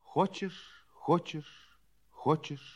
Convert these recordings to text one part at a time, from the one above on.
Хочешь, хочешь, хочешь.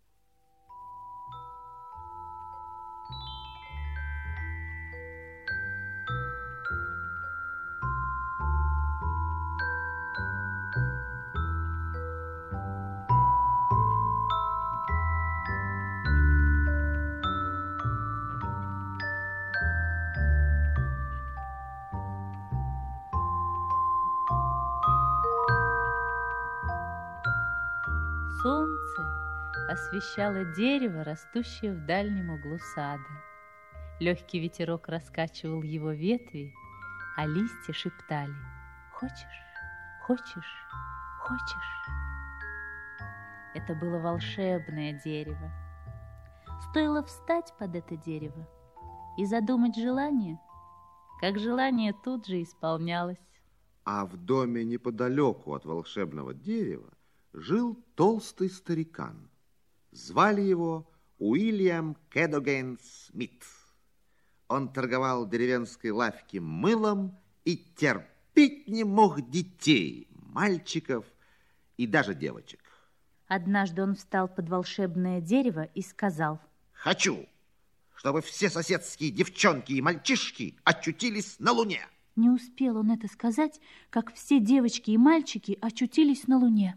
Солнце освещало дерево, растущее в дальнем углу сада. Легкий ветерок раскачивал его ветви, а листья шептали: «Хочешь, хочешь, хочешь». Это было волшебное дерево. Стоило встать под это дерево и задумать желание, как желание тут же исполнялось. А в доме неподалеку от волшебного дерева жил толстый старикан. Звали его Уильям Кэдоген Смит. Он торговал в деревенской лавке мылом и терпеть не мог детей, мальчиков и даже девочек. Однажды он встал под волшебное дерево и сказал: «Хочу, чтобы все соседские девчонки и мальчишки очутились на Луне». Не успел он это сказать, как все девочки и мальчики очутились на Луне.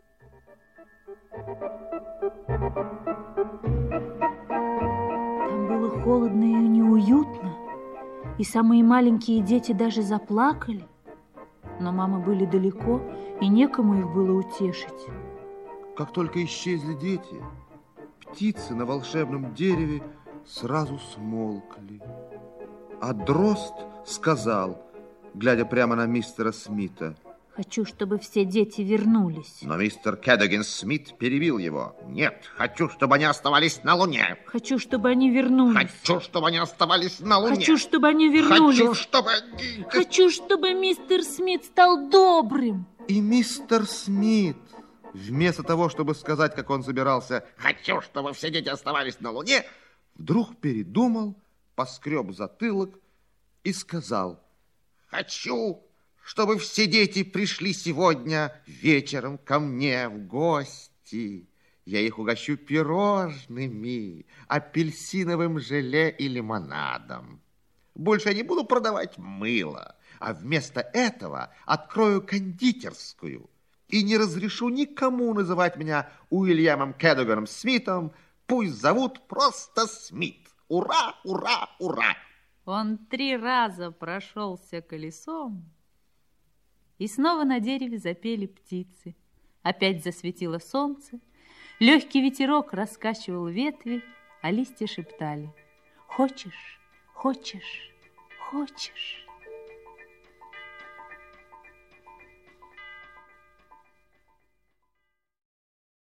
Там было холодно и неуютно, и самые маленькие дети даже заплакали. Но мамы были далеко, и некому их было утешить. Как только исчезли дети, птицы на волшебном дереве сразу смолкли. А дрозд сказал, глядя прямо на мистера Смита: «Хочу, чтобы все дети вернулись». Но мистер Кэдоген Смит перебил его. «Нет, хочу, чтобы они оставались на Луне». «Хочу, чтобы они вернулись». «Хочу, чтобы они оставались на Луне». «Хочу, чтобы они вернулись». «Хочу, чтобы они...» «Хочу, чтобы мистер Смит стал добрым». И мистер Смит, вместо того, чтобы сказать, как он собирался, «Хочу, чтобы все дети оставались на Луне», вдруг передумал, поскреб затылок и сказал: «Хочу, чтобы все дети пришли сегодня вечером ко мне в гости. Я их угощу пирожными, апельсиновым желе и лимонадом. Больше я не буду продавать мыло, а вместо этого открою кондитерскую и не разрешу никому называть меня Уильямом Кэдогеном Смитом. Пусть зовут просто Смит. Ура, ура, ура!» Он 3 раза прошелся колесом, и снова на дереве запели птицы. Опять засветило солнце, легкий ветерок раскачивал ветви, а листья шептали: «Хочешь, хочешь, хочешь».